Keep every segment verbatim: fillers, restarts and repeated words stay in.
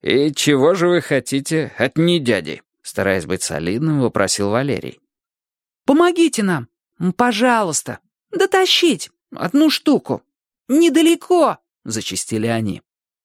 «И чего же вы хотите от недяди?» Стараясь быть солидным, вопросил Валерий. «Помогите нам, пожалуйста, дотащить одну штуку. Недалеко!» — зачастили они.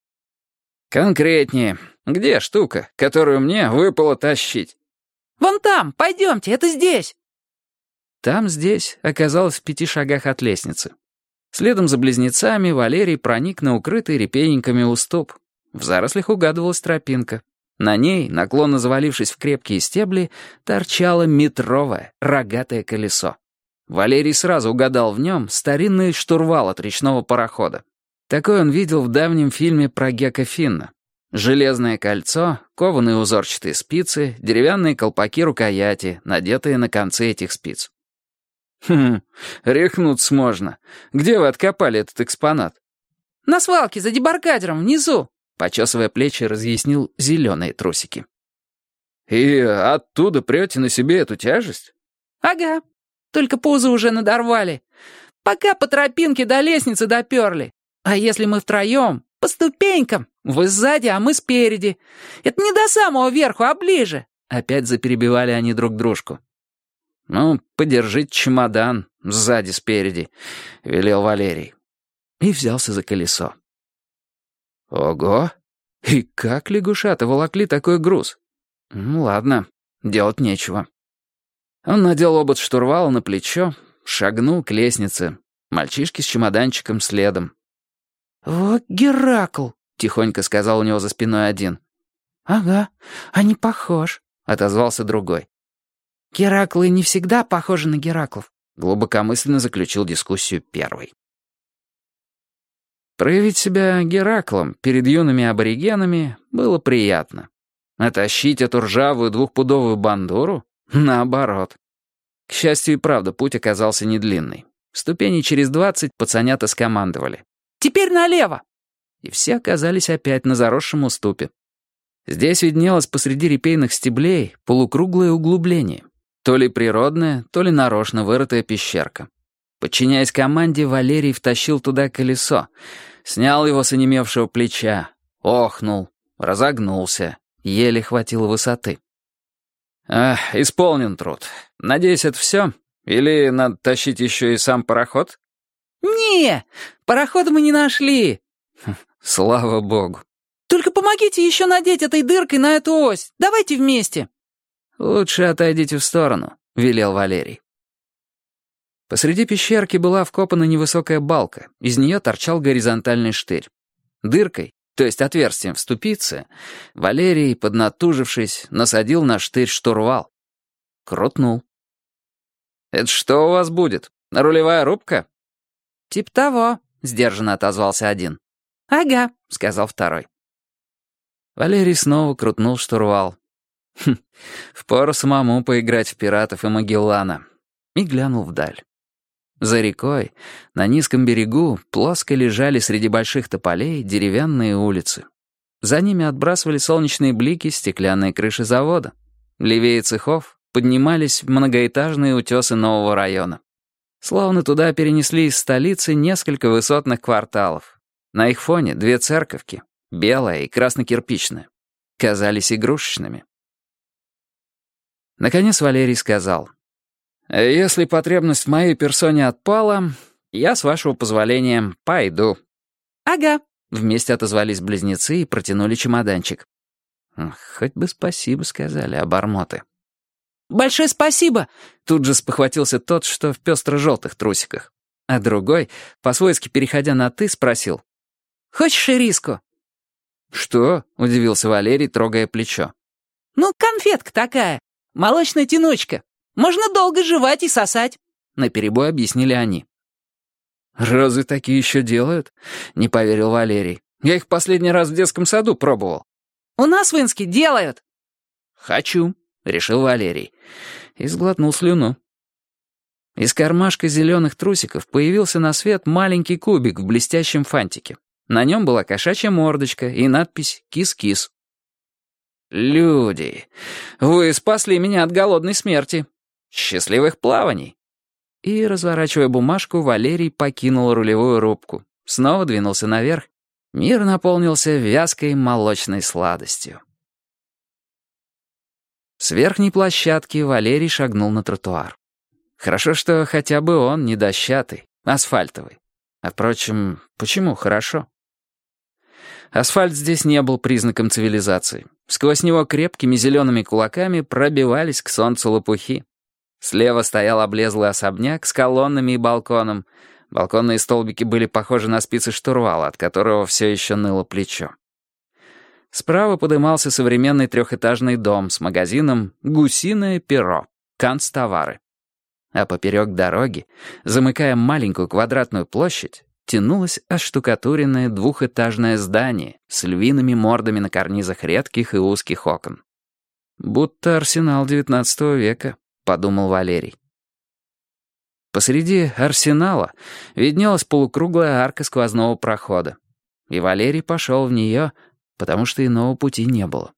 «Конкретнее. Где штука, которую мне выпало тащить?» «Вон там, пойдемте, это здесь». Там, здесь, оказалось в пяти шагах от лестницы. Следом за близнецами Валерий проник на укрытый репейниками уступ. В зарослях угадывалась тропинка. На ней, наклонно завалившись в крепкие стебли, торчало метровое рогатое колесо. Валерий сразу угадал в нем старинный штурвал от речного парохода. Такой он видел в давнем фильме про Гека Финна. Железное кольцо, кованые узорчатые спицы, деревянные колпаки рукояти, надетые на концы этих спиц. «Хм, рехнуться можно. Где вы откопали этот экспонат?» «На свалке за дебаркадером внизу», — почесывая плечи, разъяснил зеленые трусики. «И оттуда прете на себе эту тяжесть?» «Ага, только пузо уже надорвали. Пока по тропинке до лестницы доперли. А если мы втроем, по ступенькам, вы сзади, а мы спереди. Это не до самого верху, а ближе». Опять заперебивали они друг дружку. «Ну, подержите чемодан сзади-спереди», — велел Валерий. И взялся за колесо. «Ого! И как лягушата волокли такой груз? Ну, ладно, делать нечего». Он надел обод штурвала на плечо, шагнул к лестнице. Мальчишки с чемоданчиком следом. «Вот Геракл», — тихонько сказал у него за спиной один. «Ага, а не похож», — отозвался другой. «Гераклы не всегда похожи на Гераклов», — глубокомысленно заключил дискуссию первый. Проявить себя Гераклом перед юными аборигенами было приятно. А тащить эту ржавую двухпудовую бандуру — наоборот. К счастью и правда, путь оказался недлинный. Ступеней через двадцать пацанята скомандовали. «Теперь налево!» И все оказались опять на заросшем уступе. Здесь виднелось посреди репейных стеблей полукруглое углубление. То ли природная, то ли нарочно вырытая пещерка. Подчиняясь команде, Валерий втащил туда колесо, снял его с онемевшего плеча, охнул, разогнулся, еле хватило высоты. «Ах, исполнен труд. Надеюсь, это все? Или надо тащить еще и сам пароход?» «Не, парохода мы не нашли». «Слава богу». «Только помогите еще надеть этой дыркой на эту ось. Давайте вместе». «Лучше отойдите в сторону», — велел Валерий. Посреди пещерки была вкопана невысокая балка, из нее торчал горизонтальный штырь. Дыркой, то есть отверстием в ступице, Валерий, поднатужившись, насадил на штырь штурвал. Крутнул. «Это что у вас будет? Рулевая рубка?» «Тип того», — сдержанно отозвался один. «Ага», — сказал второй. Валерий снова крутнул штурвал. Хм, впору самому поиграть в пиратов и Магеллана. И глянул вдаль. За рекой, на низком берегу, плоско лежали среди больших тополей деревянные улицы. За ними отбрасывали солнечные блики стеклянные крыши завода. Левее цехов поднимались многоэтажные утесы нового района. Словно туда перенесли из столицы несколько высотных кварталов. На их фоне две церковки, белая и краснокирпичная, казались игрушечными. Наконец Валерий сказал: «Если потребность в моей персоне отпала, я, с вашего позволения, пойду». «Ага», — вместе отозвались близнецы и протянули чемоданчик. Хоть бы спасибо сказали обормоты. «Большое спасибо!» — тут же спохватился тот, что в пестро-желтых трусиках. А другой, по-свойски переходя на «ты», спросил: «Хочешь ириску?» «Что?» — удивился Валерий, трогая плечо. «Ну, конфетка такая, молочная тянучка. Можно долго жевать и сосать», — наперебой объяснили они. «Разве такие еще делают?» — не поверил Валерий. «Я их последний раз в детском саду пробовал». «У нас в Инске делают». «Хочу», — решил Валерий. И сглотнул слюну. Из кармашка зеленых трусиков появился на свет маленький кубик в блестящем фантике. На нем была кошачья мордочка и надпись «Кис-кис». «Люди, вы спасли меня от голодной смерти. Счастливых плаваний!» И, разворачивая бумажку, Валерий покинул рулевую рубку. Снова двинулся наверх Мир наполнился вязкой молочной сладостью. С верхней площадки Валерий шагнул на тротуар. Хорошо, что хотя бы он не дощатый, асфальтовый. А впрочем, почему хорошо? Асфальт здесь не был признаком цивилизации. Сквозь него крепкими зелеными кулаками пробивались к солнцу лопухи. Слева стоял облезлый особняк с колоннами и балконом. Балконные столбики были похожи на спицы штурвала, от которого все еще ныло плечо. Справа подымался современный трехэтажный дом с магазином «Гусиное перо», канцтовары. А поперек дороги, замыкая маленькую квадратную площадь, тянулось оштукатуренное двухэтажное здание с львиными мордами на карнизах редких и узких окон. «Будто арсенал девятнадцатого века», — подумал Валерий. Посреди арсенала виднелась полукруглая арка сквозного прохода. И Валерий пошел в нее, потому что иного пути не было.